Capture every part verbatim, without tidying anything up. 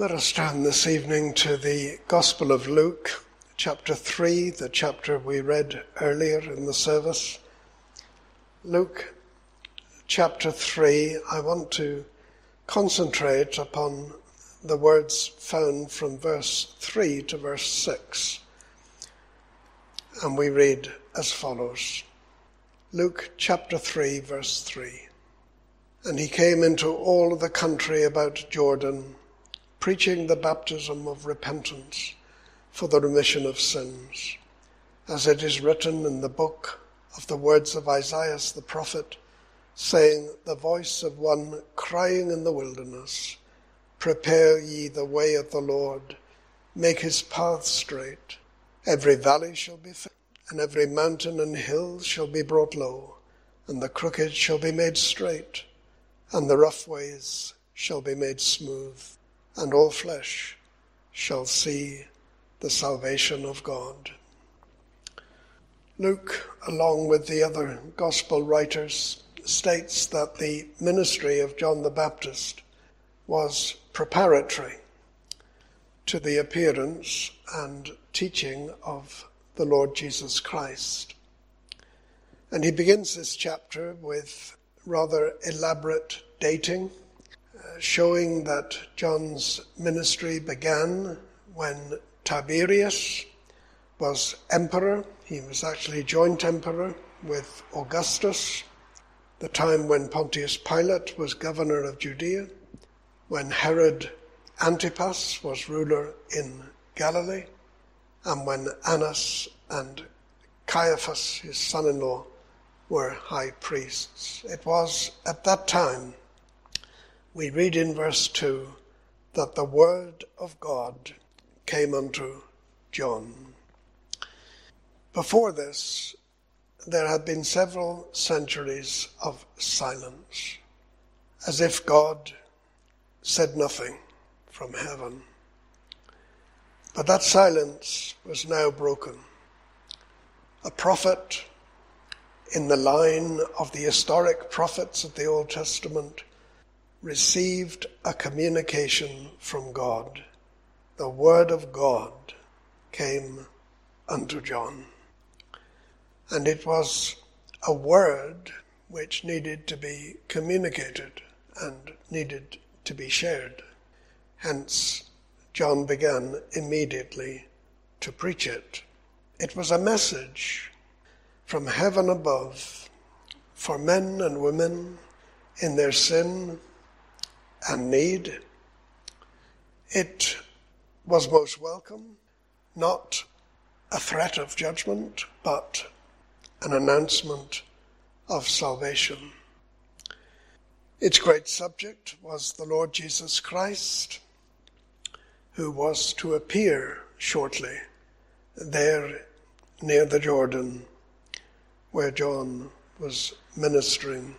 Let us turn this evening to the Gospel of Luke, chapter three, the chapter we read earlier in the service. Luke chapter three, I want to concentrate upon the words found from verse three to verse six. And we read as follows. Luke chapter three, verse three. And he came into all the country about Jordan, preaching the baptism of repentance for the remission of sins, as it is written in the book of the words of Isaiah the prophet, saying, the voice of one crying in the wilderness, prepare ye the way of the Lord, make his path straight. Every valley shall be filled, and every mountain and hill shall be brought low, and the crooked shall be made straight, and the rough ways shall be made smooth, and all flesh shall see the salvation of God. Luke, along with the other gospel writers, states that the ministry of John the Baptist was preparatory to the appearance and teaching of the Lord Jesus Christ. And he begins this chapter with rather elaborate dating, showing that John's ministry began when Tiberius was emperor. He was actually joint emperor with Augustus, the time when Pontius Pilate was governor of Judea, when Herod Antipas was ruler in Galilee, and when Annas and Caiaphas, his son-in-law, were high priests. It was at that time, we read in verse two, that the word of God came unto John. Before this, there had been several centuries of silence, as if God said nothing from heaven. But that silence was now broken. A prophet in the line of the historic prophets of the Old Testament received a communication from God. The word of God came unto John. And it was a word which needed to be communicated and needed to be shared. Hence, John began immediately to preach it. It was a message from heaven above for men and women in their sin and need. It was most welcome, not a threat of judgment, but an announcement of salvation. Its great subject was the Lord Jesus Christ, who was to appear shortly there near the Jordan, where John was ministering.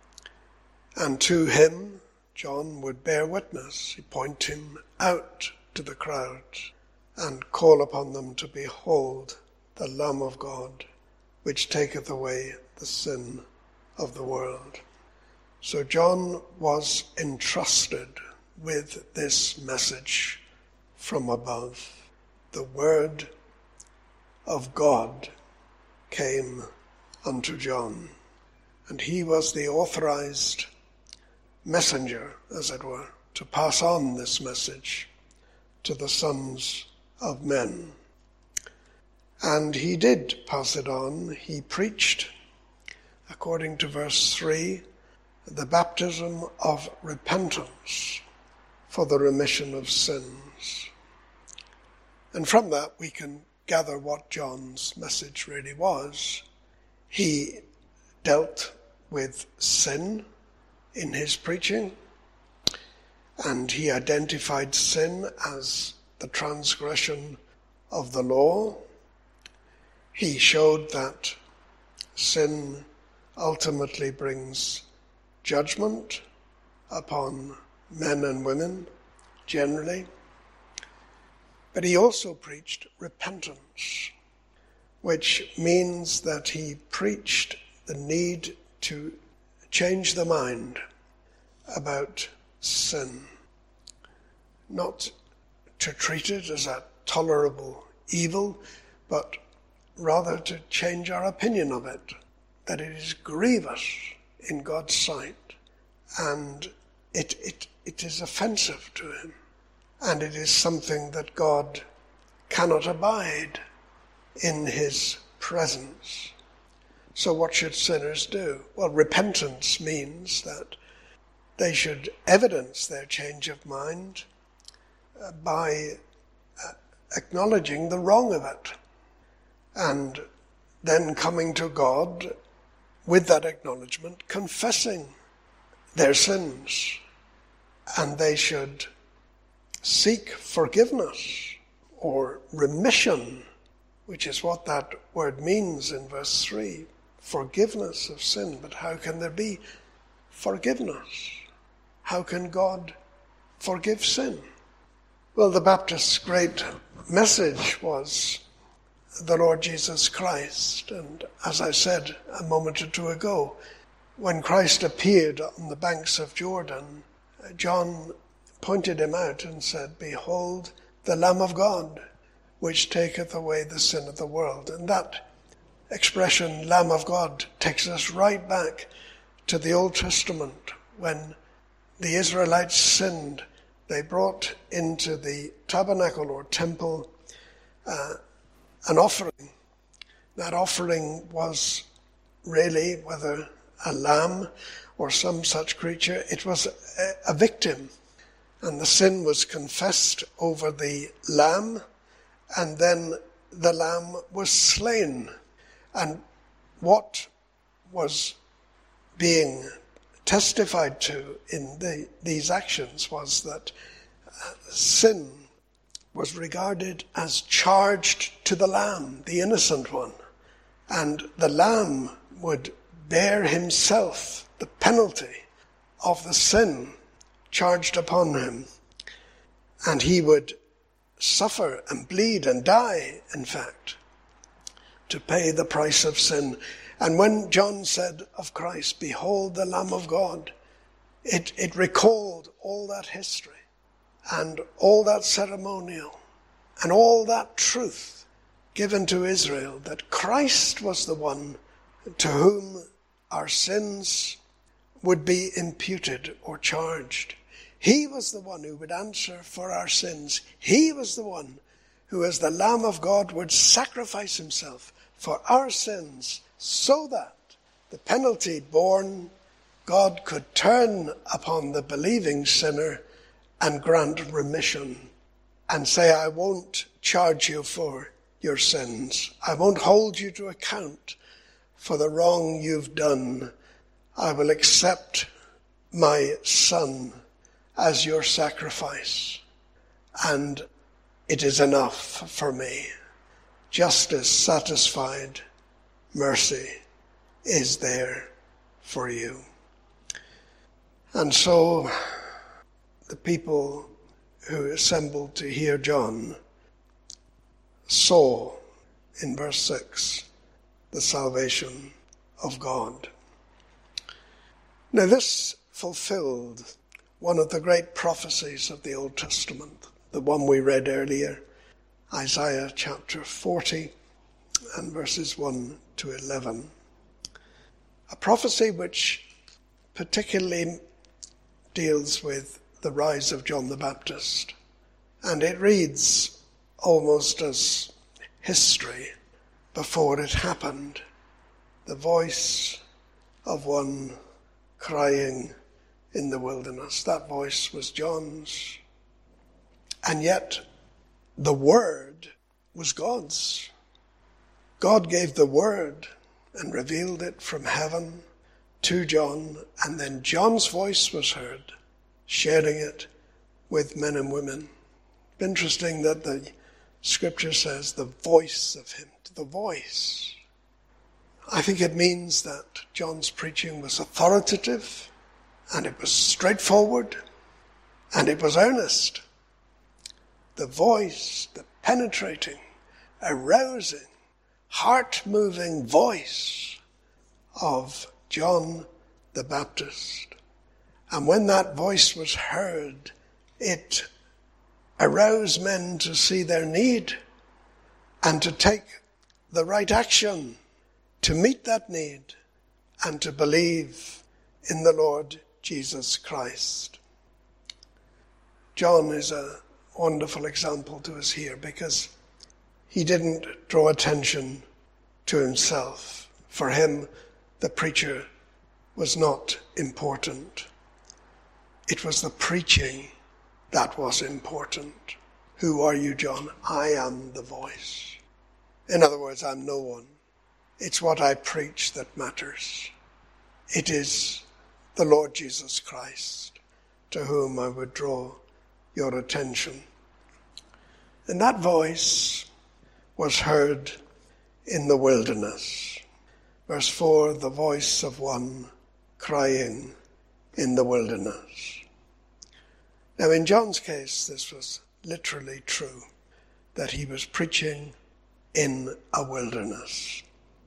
And to him, John would bear witness. He'd point him out to the crowd and call upon them to behold the Lamb of God, which taketh away the sin of the world. So John was entrusted with this message from above. The word of God came unto John, and he was the authorized messenger, as it were, to pass on this message to the sons of men. And he did pass it on. He preached, according to verse three, the baptism of repentance for the remission of sins. And from that we can gather what John's message really was. He dealt with sin in his preaching, and he identified sin as the transgression of the law. He showed that sin ultimately brings judgment upon men and women generally. But he also preached repentance, which means that he preached the need to change the mind about sin. not to treat it as a tolerable evil, but rather to change our opinion of it, that it is grievous in God's sight, and it, it, it is offensive to him, and it is something that God cannot abide in his presence. So what should sinners do? Well, repentance means that they should evidence their change of mind uh, by uh, acknowledging the wrong of it, and then coming to God with that acknowledgement, confessing their sins, and they should seek forgiveness or remission, which is what that word means in verse three, forgiveness of sin. But how can there be forgiveness? How can God forgive sin? Well, the Baptist's great message was the Lord Jesus Christ. And as I said a moment or two ago, when Christ appeared on the banks of Jordan, John pointed him out and said, "Behold, the Lamb of God, which taketh away the sin of the world." And that expression, Lamb of God, takes us right back to the Old Testament. When the Israelites sinned, they brought into the tabernacle or temple uh, an offering. That offering was really, whether a lamb or some such creature, it was a, a victim. And the sin was confessed over the lamb, and then the lamb was slain. And what was being testified to in the, these actions was that uh, sin was regarded as charged to the lamb, the innocent one. And the lamb would bear himself the penalty of the sin charged upon him. And he would suffer and bleed and die, in fact, to pay the price of sin. And when John said of Christ, "Behold the Lamb of God," it, it recalled all that history and all that ceremonial and all that truth given to Israel, that Christ was the one to whom our sins would be imputed or charged. He was the one who would answer for our sins. He was the one who, as the Lamb of God, would sacrifice himself for our sins, so that the penalty borne, God could turn upon the believing sinner and grant remission and say, "I won't charge you for your sins. I won't hold you to account for the wrong you've done. I will accept my Son as your sacrifice, and it is enough for me. Justice satisfied, mercy is there for you." And so the people who assembled to hear John saw in verse six the salvation of God. Now this fulfilled one of the great prophecies of the Old Testament, the one we read earlier, Isaiah chapter forty and verses one to eleven. A prophecy which particularly deals with the rise of John the Baptist. And it reads almost as history before it happened. The voice of one crying in the wilderness. That voice was John's. And yet the word was God's. God gave the word and revealed it from heaven to John, and then John's voice was heard, sharing it with men and women. Interesting that the scripture says the voice of him, the voice. I think it means that John's preaching was authoritative, and it was straightforward, and it was earnest. The voice, the penetrating, arousing, heart-moving voice of John the Baptist. And when that voice was heard, it arouse men to see their need and to take the right action to meet that need and to believe in the Lord Jesus Christ. John is a wonderful example to us here because he didn't draw attention to himself. For him, the preacher was not important. It was the preaching that was important. Who are you, John? I am the voice. In other words, I'm no one. It's what I preach that matters. It is the Lord Jesus Christ to whom I would draw your attention. And that voice was heard in the wilderness. Verse four, the voice of one crying in the wilderness. Now in John's case, this was literally true, that he was preaching in a wilderness.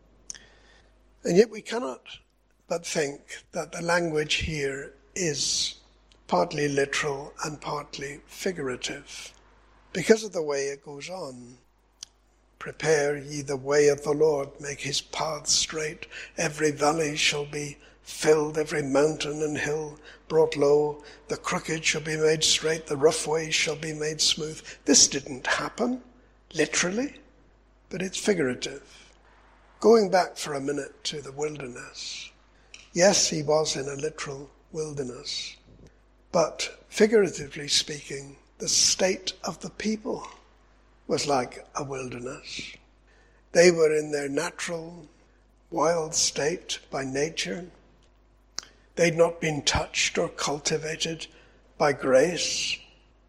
And yet we cannot but think that the language here is partly literal and partly figurative, because of the way it goes on. Prepare ye the way of the Lord, make his path straight. Every valley shall be filled, every mountain and hill brought low. The crooked shall be made straight, the rough way shall be made smooth. This didn't happen, literally, but it's figurative. Going back for a minute to the wilderness. Yes, he was in a literal wilderness, but figuratively speaking, the state of the people was like a wilderness. They were in their natural, wild state by nature. They'd not been touched or cultivated by grace.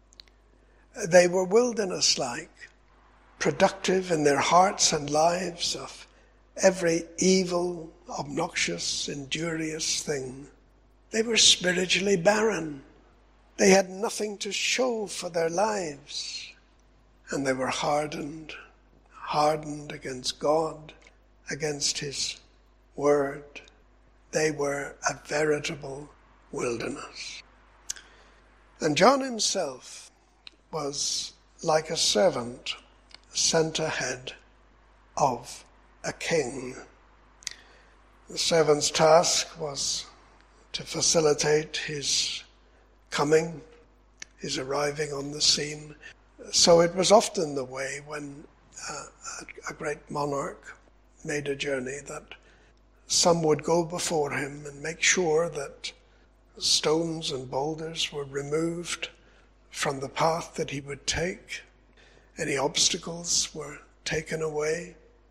They were wilderness-like, productive in their hearts and lives of every evil, obnoxious, injurious thing. They were spiritually barren. They had nothing to show for their lives. And they were hardened, hardened against God, against his word. They were a veritable wilderness. And John himself was like a servant sent ahead of a king. The servant's task was to facilitate his coming, his arriving on the scene. So it was often the way when uh, a great monarch made a journey that some would go before him and make sure that stones and boulders were removed from the path that he would take. Any obstacles were taken away.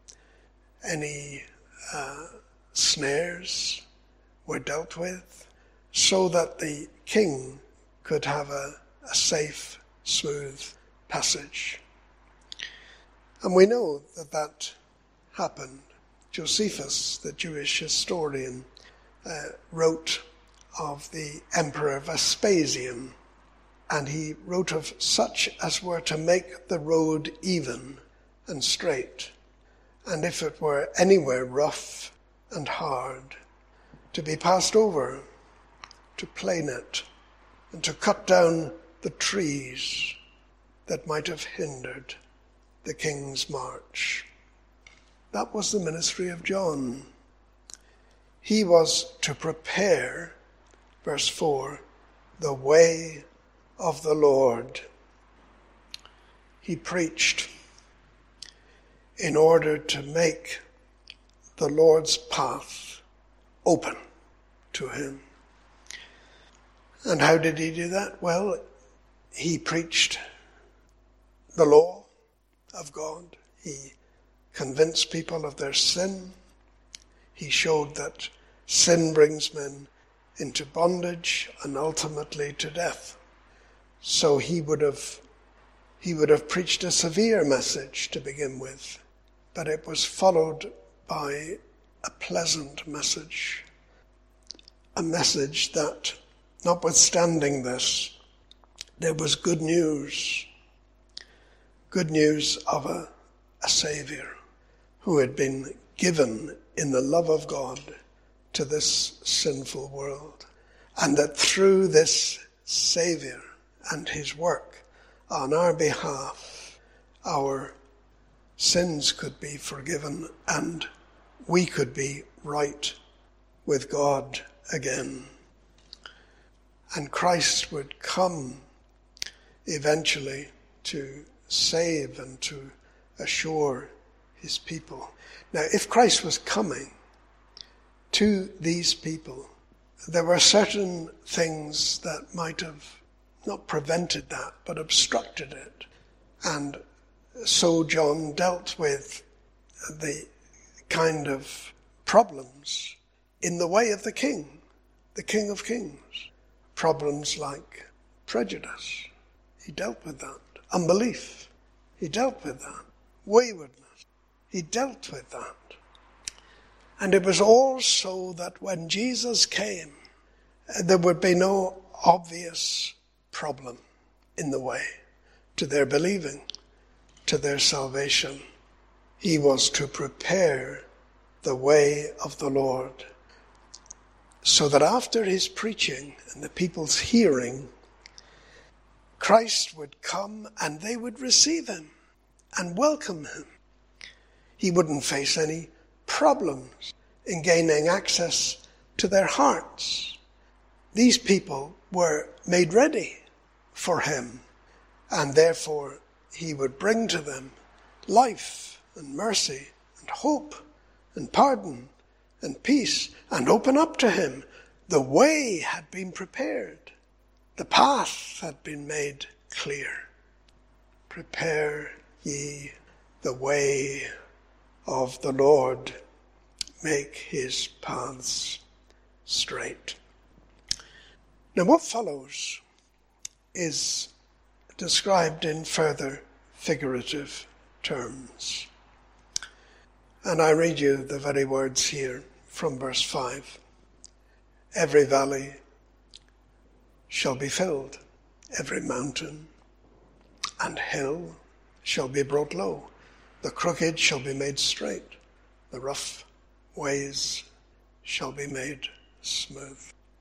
Any uh, snares were dealt with, so that the king could have a, a safe, smooth passage. And we know that that happened. Josephus, the Jewish historian, uh, wrote of the Emperor Vespasian, and he wrote of such as were to make the road even and straight, and if it were anywhere rough and hard, to be passed over, to plane it, and to cut down the trees that might have hindered the king's march. That was the ministry of John. He was to prepare, verse four, the way of the Lord. He preached in order to make the Lord's path open to him. And how did he do that? Well, he preached the law of God. He convinced people of their sin. He showed that sin brings men into bondage and ultimately to death. So he would have he would have preached a severe message to begin with, but it was followed by a pleasant message. A message that, notwithstanding this, there was good news. Good news of a, a Saviour who had been given in the love of God to this sinful world. And that through this Saviour and his work on our behalf, our sins could be forgiven and we could be right with God again. And Christ would come eventually to save and to assure his people. Now, if Christ was coming to these people, there were certain things that might have not prevented that, but obstructed it. And so John dealt with the kind of problems in the way of the King, the King of Kings. Problems like prejudice. He dealt with that. Unbelief. He dealt with that. Waywardness. He dealt with that. And it was all so that when Jesus came, there would be no obvious problem in the way to their believing, to their salvation. He was to prepare the way of the Lord, so that after his preaching and the people's hearing, Christ would come and they would receive him and welcome him. He wouldn't face any problems in gaining access to their hearts. These people were made ready for him, and therefore he would bring to them life and mercy and hope and pardon and peace, and open up to him. The way had been prepared. The path had been made clear. Prepare ye the way of the Lord. Make his paths straight. Now what follows is described in further figurative terms. And I read you the very words here from verse five. Every valley shall be filled, every mountain and hill shall be brought low. The crooked shall be made straight, the rough ways shall be made smooth.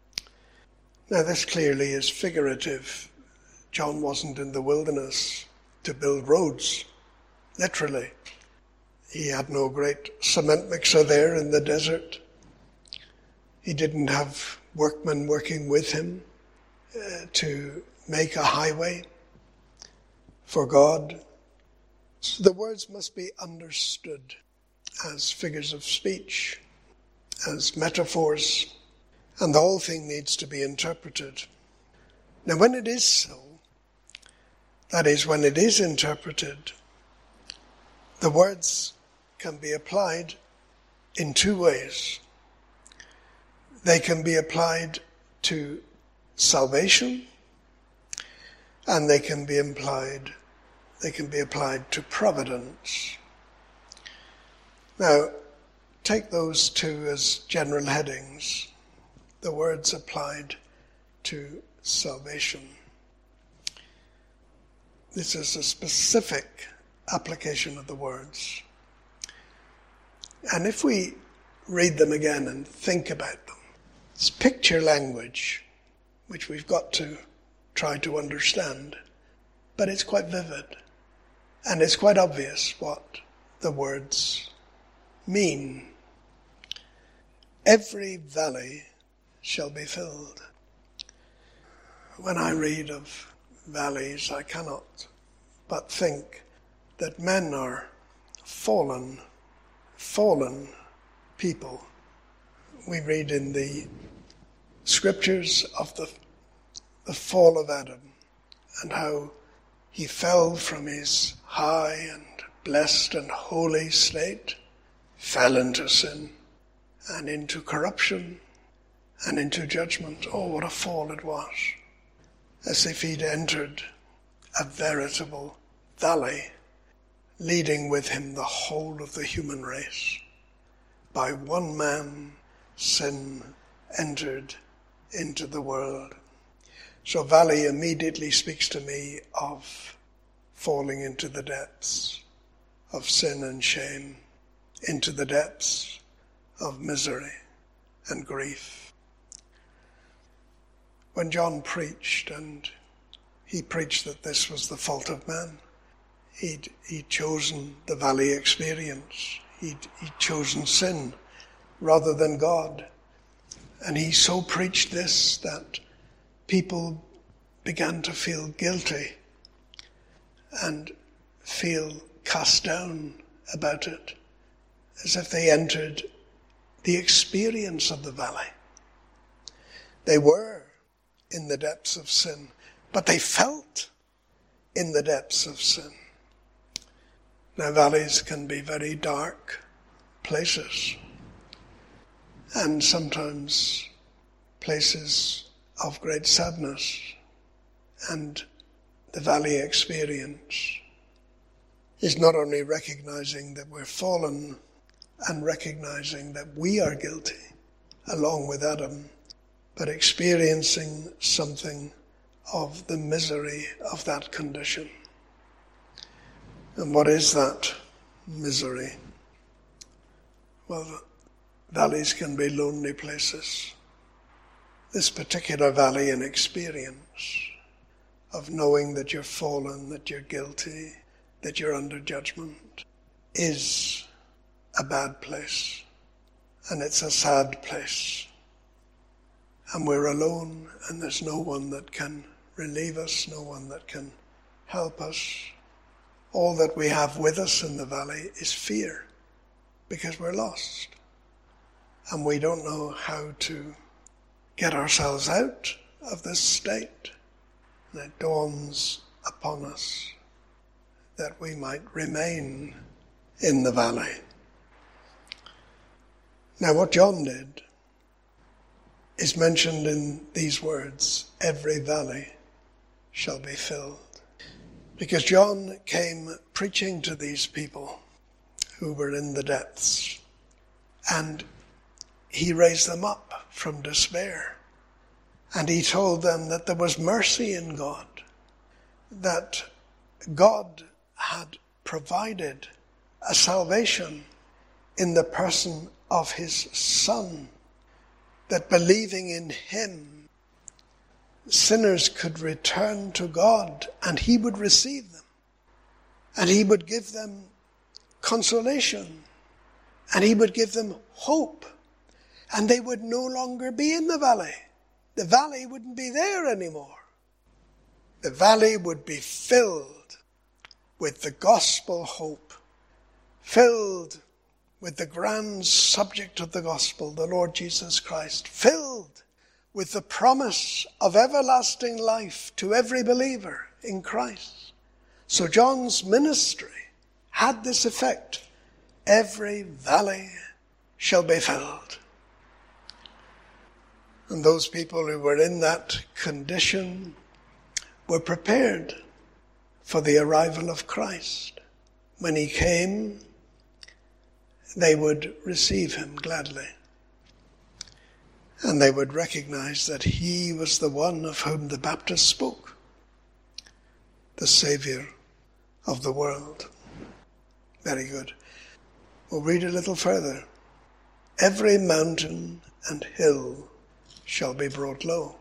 Now this clearly is figurative. John wasn't in the wilderness to build roads, literally. He had no great cement mixer there in the desert. He didn't have workmen working with him uh, to make a highway for God. So the words must be understood as figures of speech, as metaphors, and the whole thing needs to be interpreted. Now when it is so, that is, when it is interpreted, the words can be applied in two ways. They can be applied to salvation, and they can be applied, they can be applied to providence. Now, take those two as general headings. The words applied to salvation. This is a specific application of the words. And if we read them again and think about them, it's picture language, which we've got to try to understand, but it's quite vivid, and it's quite obvious what the words mean. Every valley shall be filled. When I read of valleys, I cannot but think that men are fallen, fallen people. We read in the scriptures of the, the fall of Adam and how he fell from his high and blessed and holy state, fell into sin and into corruption and into judgment. Oh, what a fall it was. As if he'd entered a veritable valley, leading with him the whole of the human race. By one man, sin entered into the world. So valley immediately speaks to me of falling into the depths of sin and shame, into the depths of misery and grief. When John preached and he preached that this was the fault of man. He'd, he'd chosen the valley experience. He'd, he'd chosen sin rather than God. And he so preached this that people began to feel guilty and feel cast down about it, as if they entered the experience of the valley. They were in the depths of sin, but they felt in the depths of sin. Now, valleys can be very dark places, and sometimes places of great sadness, and the valley experience is not only recognizing that we're fallen and recognizing that we are guilty along with Adam, but experiencing something of the misery of that condition. And what is that misery? Well, valleys can be lonely places. This particular valley and experience of knowing that you're fallen, that you're guilty, that you're under judgment, is a bad place. And it's a sad place. And we're alone, and there's no one that can relieve us, no one that can help us. All that we have with us in the valley is fear, because we're lost. And we don't know how to get ourselves out of this state. And it dawns upon us that we might remain in the valley. Now, what John did is mentioned in these words, every valley shall be filled. Because John came preaching to these people who were in the depths, and he raised them up from despair. And he told them that there was mercy in God, that God had provided a salvation in the person of his Son, that believing in him, sinners could return to God and he would receive them, and he would give them consolation, and he would give them hope, and they would no longer be in the valley. The valley wouldn't be there anymore. The valley would be filled with the gospel hope, filled with the grand subject of the gospel, the Lord Jesus Christ, filled with the promise of everlasting life to every believer in Christ. So John's ministry had this effect. Every valley shall be filled. And those people who were in that condition were prepared for the arrival of Christ. When he came, they would receive him gladly. And they would recognize that he was the one of whom the Baptist spoke, the Savior of the world. Very good. We'll read a little further. Every mountain and hill shall be brought low.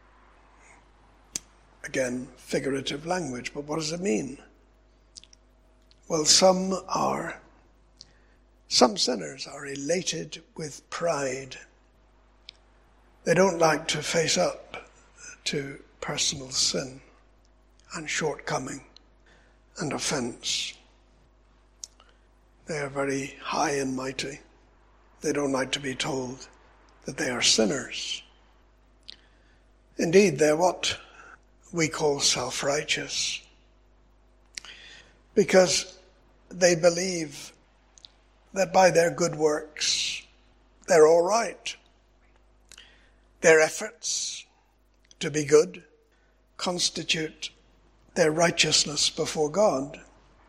Again, figurative language, but what does it mean? Well, some are, some sinners are elated with pride. They don't like to face up to personal sin and shortcoming and offense. They are very high and mighty. They don't like to be told that they are sinners. Indeed, they're what we call self-righteous, because they believe that by their good works, they're all right. Their efforts to be good constitute their righteousness before God.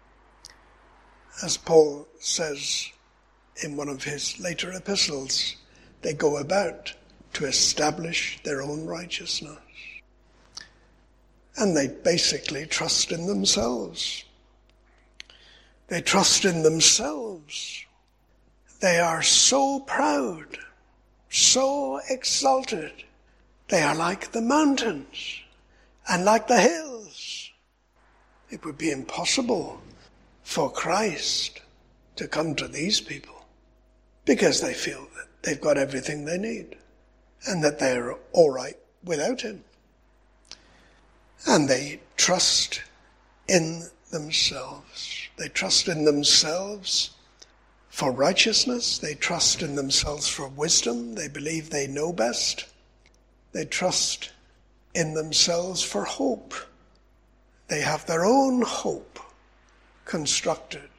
As Paul says in one of his later epistles, they go about to establish their own righteousness. And they basically trust in themselves. They trust in themselves. They are so proud, so exalted. They are like the mountains and like the hills. It would be impossible for Christ to come to these people because they feel that they've got everything they need and that they're all right without him. And they trust in themselves. They trust in themselves for righteousness. They trust in themselves for wisdom. They believe they know best. They trust in themselves for hope. They have their own hope constructed.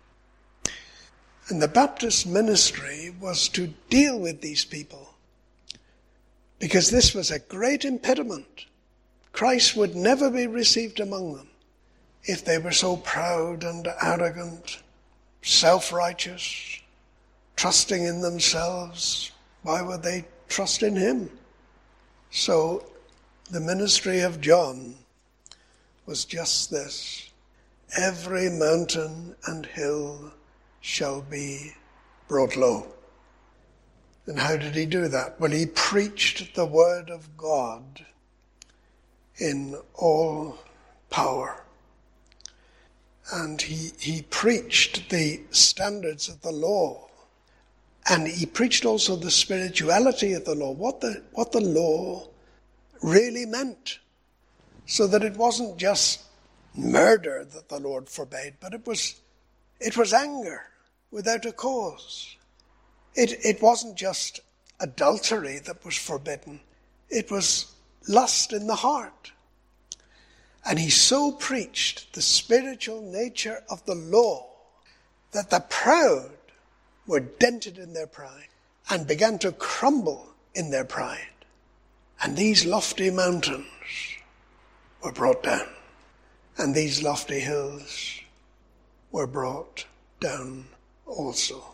And the Baptist ministry was to deal with these people because this was a great impediment. Christ would never be received among them if they were so proud and arrogant, self-righteous, trusting in themselves. Why would they trust in him? So the ministry of John was just this: every mountain and hill shall be brought low. And how did he do that? Well, he preached the word of God in all power. And he, he preached the standards of the law. And he preached also the spirituality of the law, what the, what the law really meant. So that it wasn't just murder that the Lord forbade, but it was it was anger without a cause. It it wasn't just adultery that was forbidden. It was lust in the heart. And he so preached the spiritual nature of the law that the proud were dented in their pride and began to crumble in their pride. And these lofty mountains were brought down, and these lofty hills were brought down also.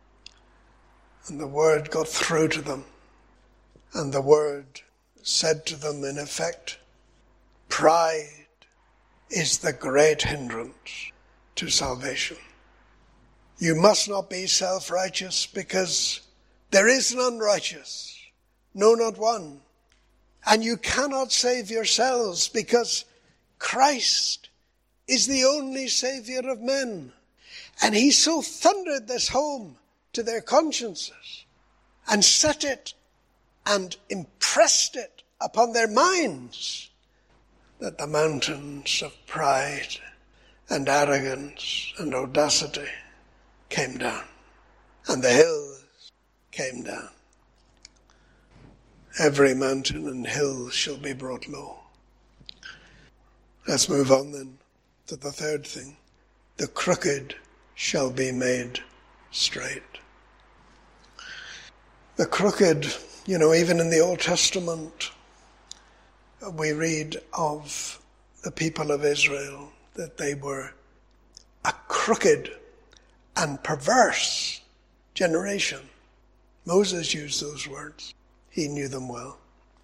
And the word got through to them, and the word said to them, in effect, pride is the great hindrance to salvation. You must not be self-righteous, because there is none righteous, no, not one. And you cannot save yourselves, because Christ is the only Saviour of men. And he so thundered this home to their consciences and set it and impressed it upon their minds that the mountains of pride and arrogance and audacity came down, and the hills came down. Every mountain and hill shall be brought low. Let's move on then to the third thing. The crooked shall be made straight. The crooked, you know, even in the Old Testament, we read of the people of Israel that they were a crooked and perverse generation. Moses used those words. He knew them well.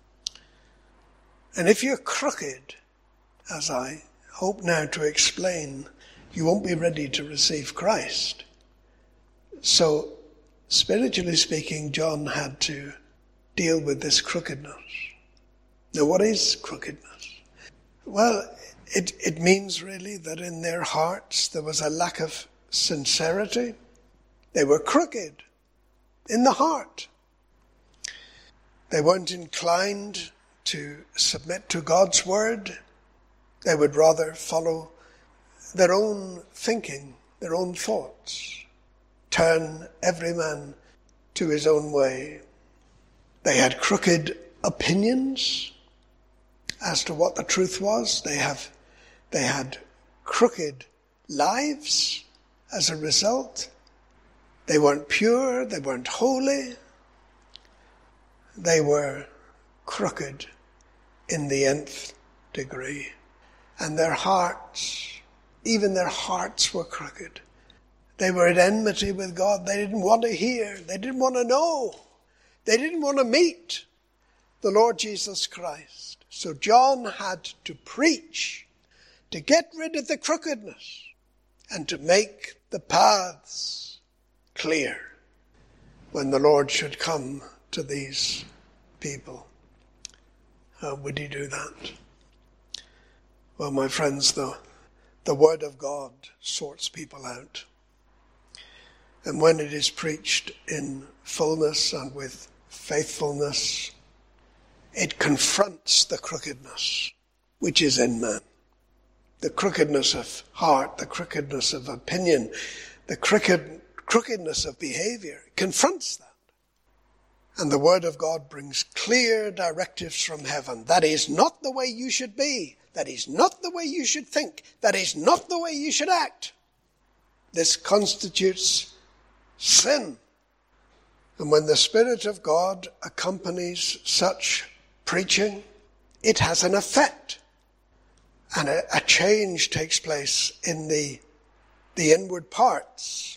And if you're crooked, as I hope now to explain, you won't be ready to receive Christ. So, spiritually speaking, John had to deal with this crookedness. Now, what is crookedness? Well, it, it means really that in their hearts there was a lack of sincerity. They were crooked in the heart. They weren't inclined to submit to God's word. They would rather follow their own thinking, their own thoughts, turn every man to his own way. They had crooked opinions as to what the truth was. They have, they had crooked lives as a result. They weren't pure, they weren't holy. They were crooked in the nth degree. And their hearts, even their hearts were crooked. They were at enmity with God. They didn't want to hear. They didn't want to know. They didn't want to meet the Lord Jesus Christ. So John had to preach to get rid of the crookedness and to make the paths clear when the Lord should come to these people. How would he do that? Well, my friends, the, the Word of God sorts people out. And when it is preached in fullness and with faithfulness, it confronts the crookedness which is in man. The crookedness of heart, the crookedness of opinion, the crooked, crookedness of behavior. It confronts that. And the Word of God brings clear directives from heaven. That is not the way you should be. That is not the way you should think. That is not the way you should act. This constitutes sin. And when the Spirit of God accompanies such preaching, it has an effect. And a, a change takes place in the, the inward parts.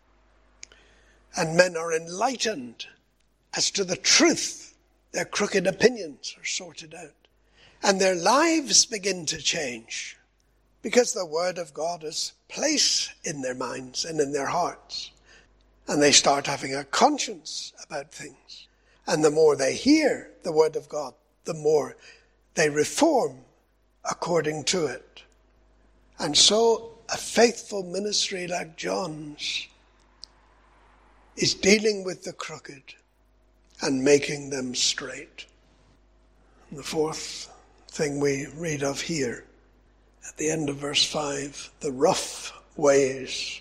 And men are enlightened as to the truth. Their crooked opinions are sorted out. And their lives begin to change. Because the Word of God is placed in their minds and in their hearts. And they start having a conscience about things. And the more they hear the Word of God, the more they reform according to it. And so a faithful ministry like John's is dealing with the crooked and making them straight. And the fourth thing we read of here, at the end of verse five, the rough ways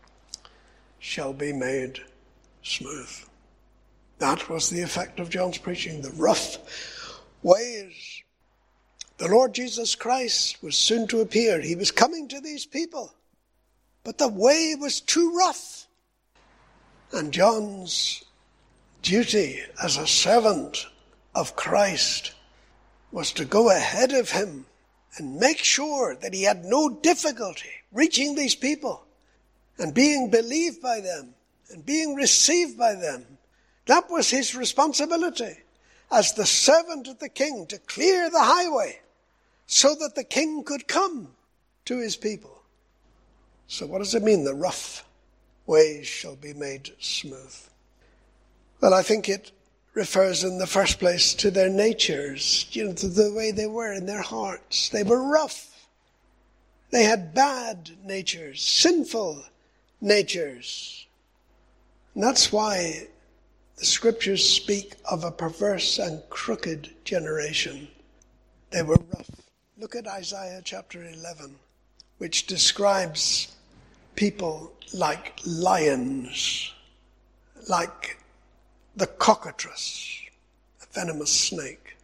shall be made smooth. That was the effect of John's preaching, the rough ways. The Lord Jesus Christ was soon to appear. He was coming to these people, but the way was too rough. And John's duty as a servant of Christ was to go ahead of him and make sure that he had no difficulty reaching these people and being believed by them and being received by them. That was his responsibility as the servant of the king, to clear the highway so that the king could come to his people. So what does it mean, the rough ways shall be made smooth? Well, I think it refers in the first place to their natures, you know, to the way they were in their hearts. They were rough. They had bad natures, sinful natures. And that's why the scriptures speak of a perverse and crooked generation. They were rough. Look at Isaiah chapter eleven, which describes people like lions, like the cockatrice, a venomous snake.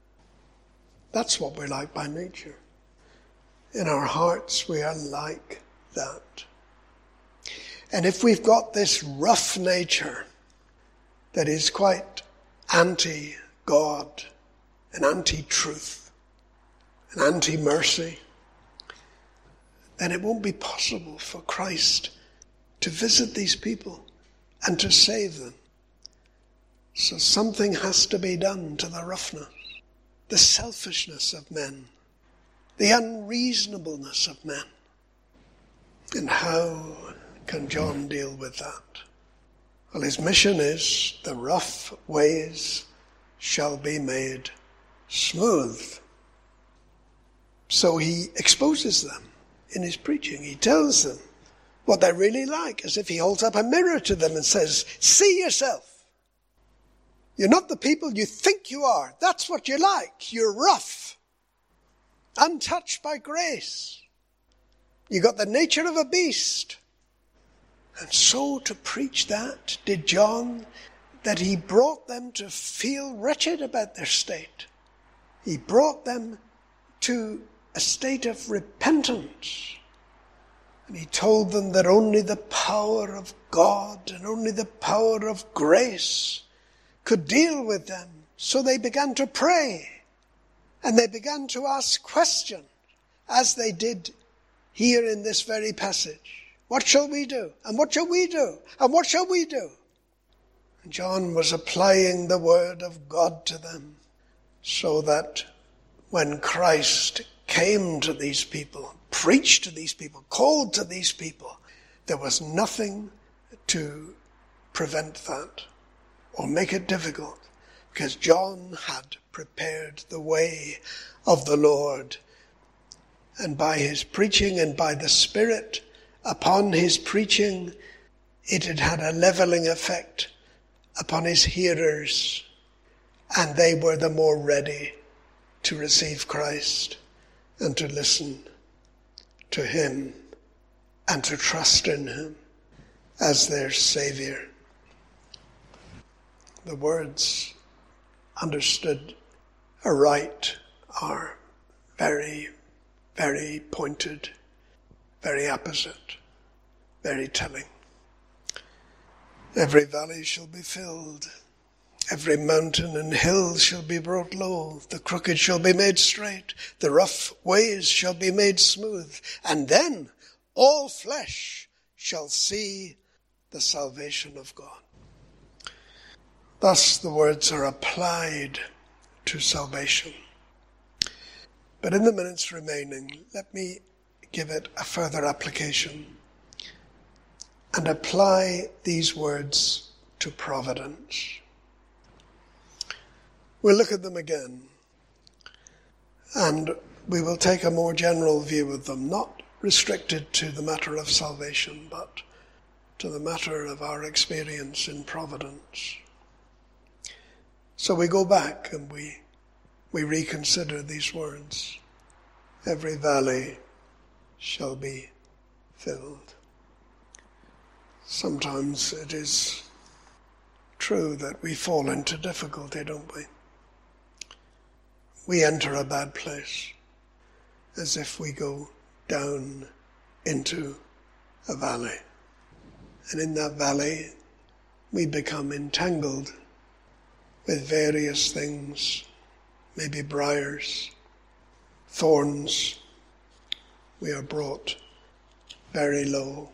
That's what we're like by nature. In our hearts, we are like that. And if we've got this rough nature that is quite anti-God, and anti-truth, and anti-mercy, then it won't be possible for Christ to visit these people and to save them. So something has to be done to the roughness, the selfishness of men, the unreasonableness of men. And how can John deal with that? Well, his mission is, the rough ways shall be made smooth. So he exposes them in his preaching. He tells them what they're really like, as if he holds up a mirror to them and says, see yourself. You're not the people you think you are. That's what you're like. You're rough, untouched by grace. You got the nature of a beast. And so to preach that did John, that he brought them to feel wretched about their state. He brought them to a state of repentance. And he told them that only the power of God and only the power of grace could deal with them. So they began to pray. And they began to ask questions, as they did here in this very passage. What shall we do? And what shall we do? And what shall we do? And John was applying the word of God to them, so that when Christ came to these people, preached to these people, called to these people, there was nothing to prevent that or make it difficult, because John had prepared the way of the Lord And by his preaching and by the Spirit upon his preaching, it had had a leveling effect upon his hearers, and they were the more ready to receive Christ and to listen to him and to trust in him as their Saviour. The words understood aright are very, very pointed, very apposite, very telling. Every valley shall be filled, every mountain and hill shall be brought low, the crooked shall be made straight, the rough ways shall be made smooth, and then all flesh shall see the salvation of God. Thus the words are applied to salvation. But in the minutes remaining, let me give it a further application and apply these words to providence. We'll look at them again, and we will take a more general view of them, not restricted to the matter of salvation, but to the matter of our experience in providence. So we go back and we we reconsider these words. Every valley shall be filled. Sometimes it is true that we fall into difficulty, don't we? We enter a bad place as if we go down into a valley. And in that valley, we become entangled with various things, maybe briars, thorns. We are brought very low.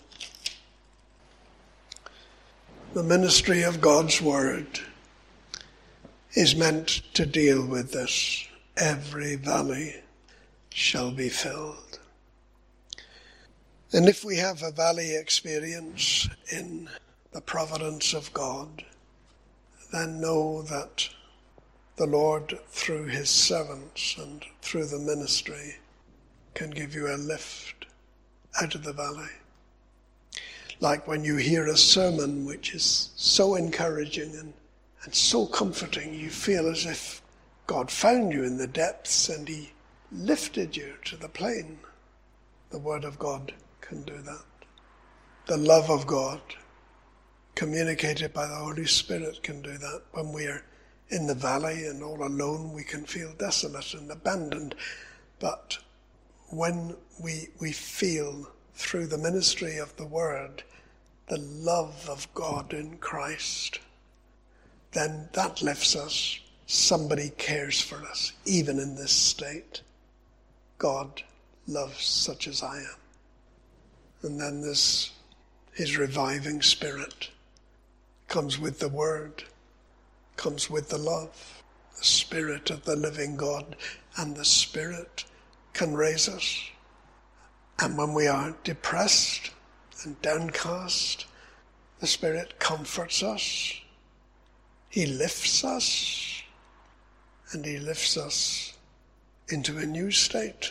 The ministry of God's Word is meant to deal with this. Every valley shall be filled. And if we have a valley experience in the providence of God, then know that the Lord, through his servants and through the ministry, can give you a lift out of the valley. Like when you hear a sermon which is so encouraging and, and so comforting, you feel as if God found you in the depths and he lifted you to the plain. The Word of God can do that. The love of God, communicated by the Holy Spirit, can do that. When we are in the valley and all alone, we can feel desolate and abandoned. But when we we feel through the ministry of the Word the love of God in Christ, then that lifts us. Somebody cares for us, even in this state. God loves such as I am. And then this, his reviving Spirit comes with the Word, comes with the love, the Spirit of the living God, and the Spirit can raise us. And when we are depressed and downcast, the Spirit comforts us. He lifts us, and he lifts us into a new state.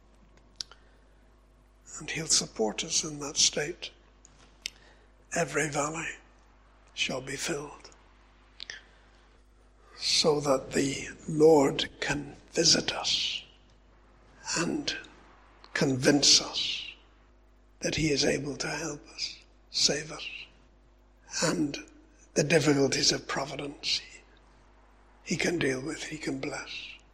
And he'll support us in that state. Every valley shall be filled, so that the Lord can visit us and convince us that he is able to help us, save us. And the difficulties of providence he, he can deal with, he can bless.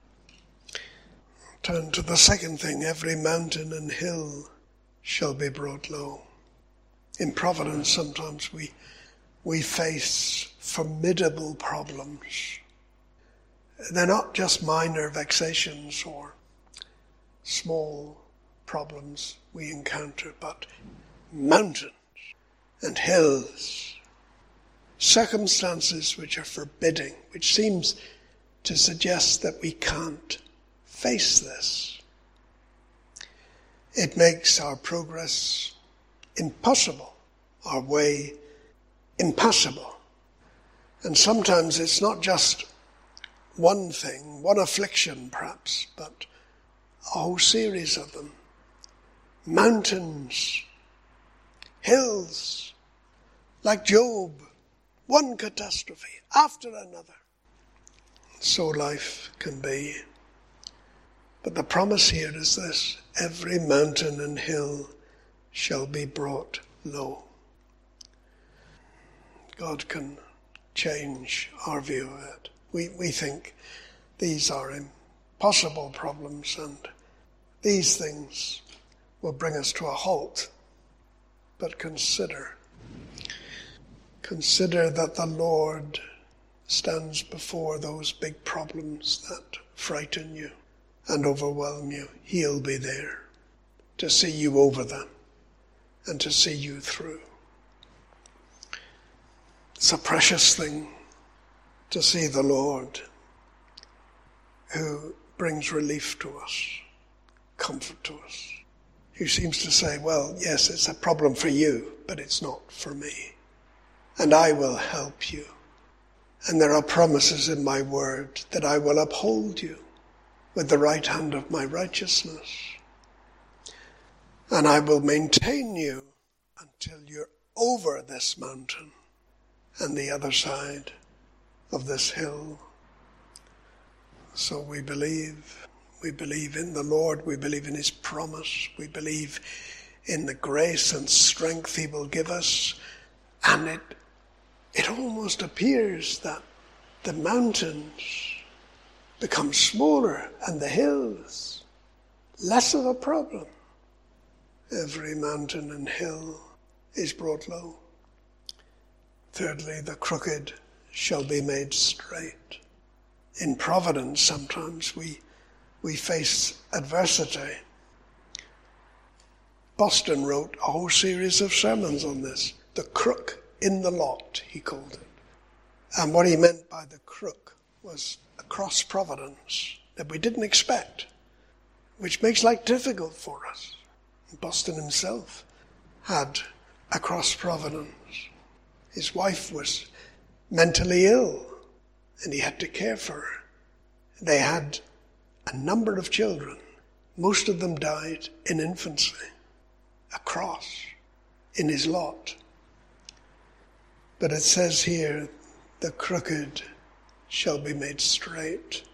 Turn to the second thing. Every mountain and hill shall be brought low. In providence, sometimes we we face formidable problems. They're not just minor vexations or small problems we encounter, but mountains and hills, circumstances which are forbidding, which seems to suggest that we can't face this. It makes our progress impossible, our way impassable. And sometimes it's not just one thing, one affliction perhaps, but a whole series of them. Mountains, hills, like Job, one catastrophe after another. So life can be. But the promise here is this: every mountain and hill shall be brought low. God can change our view of it. We, we think these are impossible problems and these things will bring us to a halt. But consider, consider that the Lord stands before those big problems that frighten you and overwhelm you. He'll be there to see you over them and to see you through. It's a precious thing to see the Lord who brings relief to us, comfort to us. Who seems to say, well, yes, it's a problem for you, but it's not for me. And I will help you. And there are promises in my word that I will uphold you with the right hand of my righteousness. And I will maintain you until you're over this mountain and the other side of this hill. So we believe. We believe in the Lord. We believe in his promise. We believe in the grace and strength he will give us. And it, it almost appears that the mountains become smaller and the hills less of a problem. Every mountain and hill is brought low. Thirdly, the crooked shall be made straight. In providence, sometimes we we face adversity. Boston wrote a whole series of sermons on this. The crook in the lot, he called it. And what he meant by the crook was a cross providence that we didn't expect, which makes life difficult for us. Boston himself had a cross providence. His wife was mentally ill, and he had to care for her. They had a number of children. Most of them died in infancy. A cross in his lot. But it says here, the crooked shall be made straight.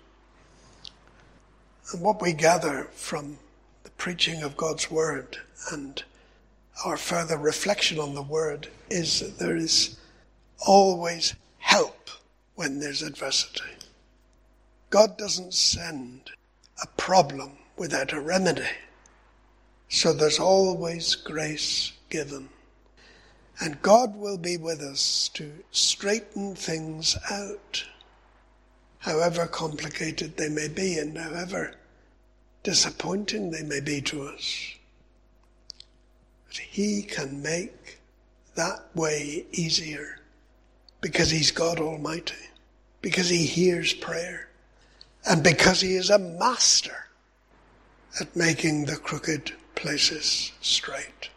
And what we gather from the preaching of God's word and our further reflection on the word is that there is always help when there's adversity. God doesn't send a problem without a remedy. So there's always grace given. And God will be with us to straighten things out, however complicated they may be and however disappointing they may be to us. But he can make that way easier because he's God Almighty, because he hears prayer, and because he is a master at making the crooked places straight.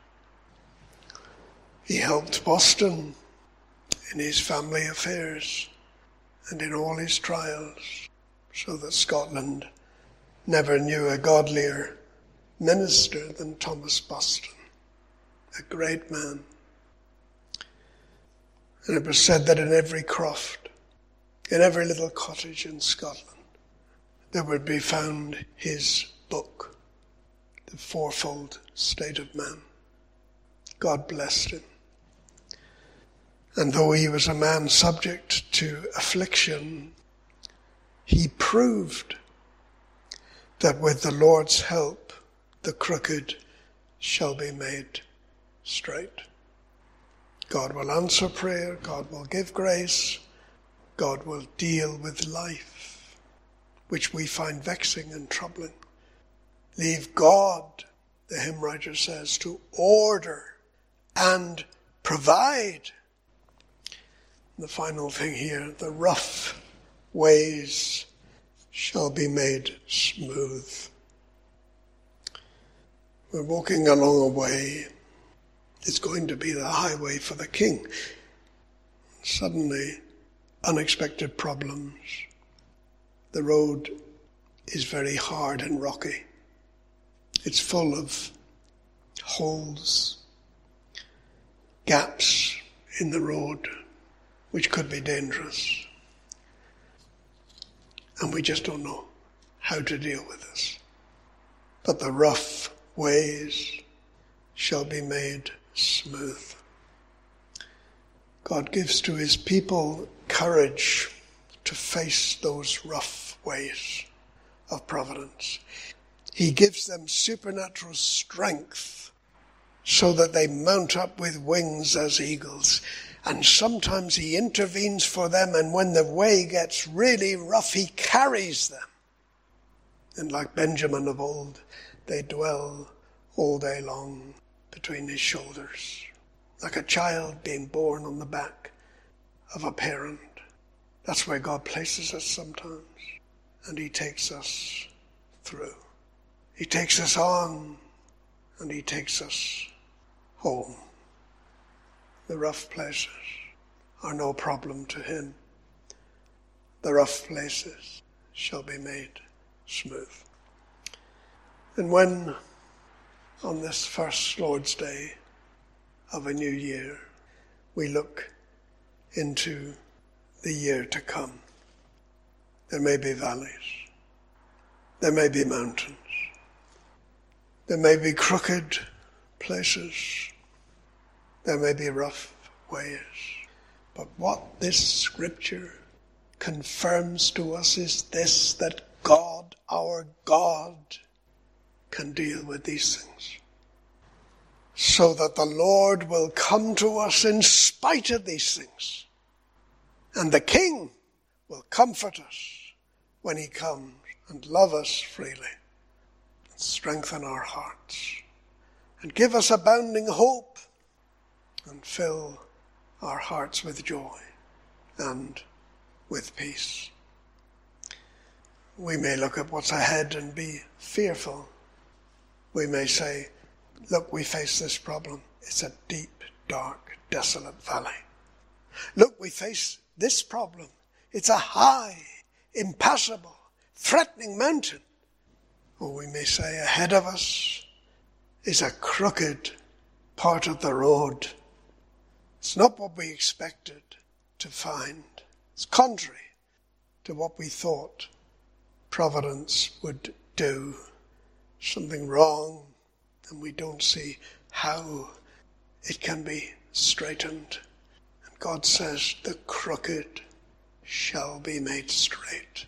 He helped Boston in his family affairs and in all his trials, so that Scotland never knew a godlier minister than Thomas Boston, a great man. And it was said that in every croft, in every little cottage in Scotland, there would be found his book, The Fourfold State of Man. God blessed him. And though he was a man subject to affliction, he proved that with the Lord's help, the crooked shall be made straight. God will answer prayer, God will give grace, God will deal with life, which we find vexing and troubling. Leave God, the hymn writer says, to order and provide. The final thing here, the rough ways shall be made smooth. We're walking along a way. It's going to be the highway for the king. Suddenly, unexpected problems. The road is very hard and rocky. It's full of holes, gaps in the road, which could be dangerous. And we just don't know how to deal with this. But the rough ways shall be made smooth. God gives to his people courage to face those rough ways of providence. He gives them supernatural strength so that they mount up with wings as eagles. And sometimes he intervenes for them, and when the way gets really rough, he carries them. And like Benjamin of old, they dwell all day long between his shoulders, like a child being born on the back of a parent. That's where God places us sometimes, and he takes us through. He takes us on, and he takes us home. The rough places are no problem to him. The rough places shall be made smooth. And when, on this first Lord's Day of a new year, we look into the year to come, there may be valleys, there may be mountains, there may be crooked places, there may be rough ways. But what this scripture confirms to us is this, that God, our God, can deal with these things. So that the Lord will come to us in spite of these things. And the King will comfort us when he comes and love us freely, and strengthen our hearts, and give us abounding hope, and fill our hearts with joy and with peace. We may look at what's ahead and be fearful. We may say, look, we face this problem. It's a deep, dark, desolate valley. Look, we face this problem. It's a high, impassable, threatening mountain. Or we may say, ahead of us is a crooked part of the road. It's not what we expected to find. It's contrary to what we thought providence would do. Something wrong, and we don't see how it can be straightened. And God says, the crooked shall be made straight.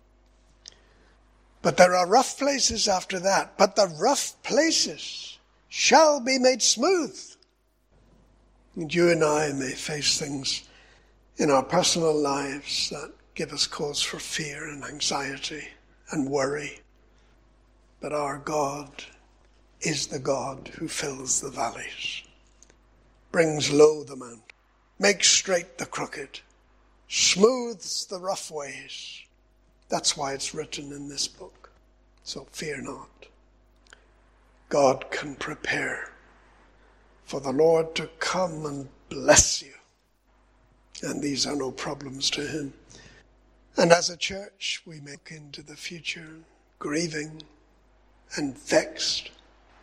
But there are rough places after that. But the rough places shall be made smooth. And you and I may face things in our personal lives that give us cause for fear and anxiety and worry. But our God is the God who fills the valleys, brings low the mountain, makes straight the crooked, smooths the rough ways. That's why it's written in this book. So fear not. God can prepare for the Lord to come and bless you. And these are no problems to him. And as a church, we may look into the future grieving and vexed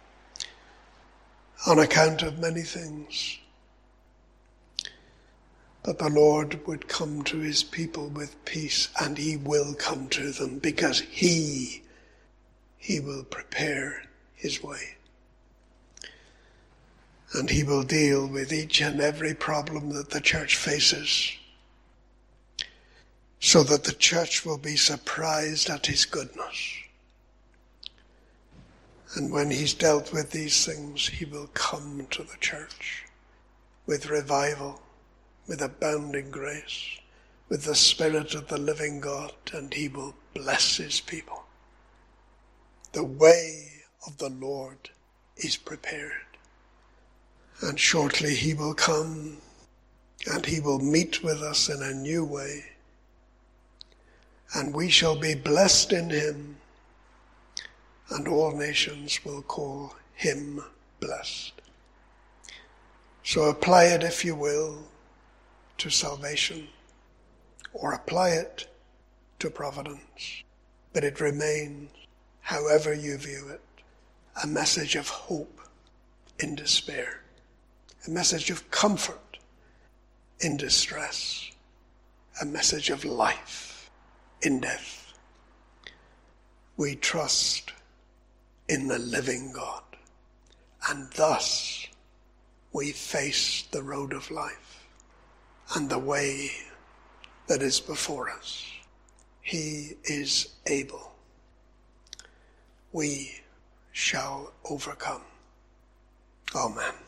on account of many things. But the Lord would come to his people with peace, and he will come to them because he, he will prepare his way. And he will deal with each and every problem that the church faces, so that the church will be surprised at his goodness. And when he's dealt with these things, he will come to the church with revival, with abounding grace, with the Spirit of the living God, and he will bless his people. The way of the Lord is prepared. And shortly he will come, and he will meet with us in a new way. And we shall be blessed in him, and all nations will call him blessed. So apply it, if you will, to salvation, or apply it to providence. But it remains, however you view it, a message of hope in despair, a message of comfort in distress, a message of life in death. We trust in the living God, and thus we face the road of life and the way that is before us. He is able. We shall overcome. Amen.